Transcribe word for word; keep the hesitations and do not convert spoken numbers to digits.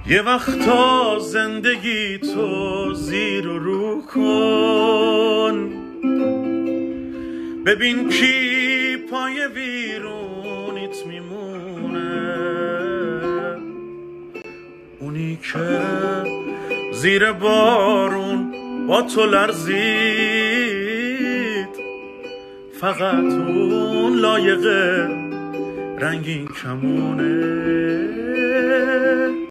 یه وقتا زندگی تو زیر و رو کن، ببین کی پای ویرونیت میمونه، اونی که زیر بارون با تو لرزید، فقط اون لایق رنگین کمونه.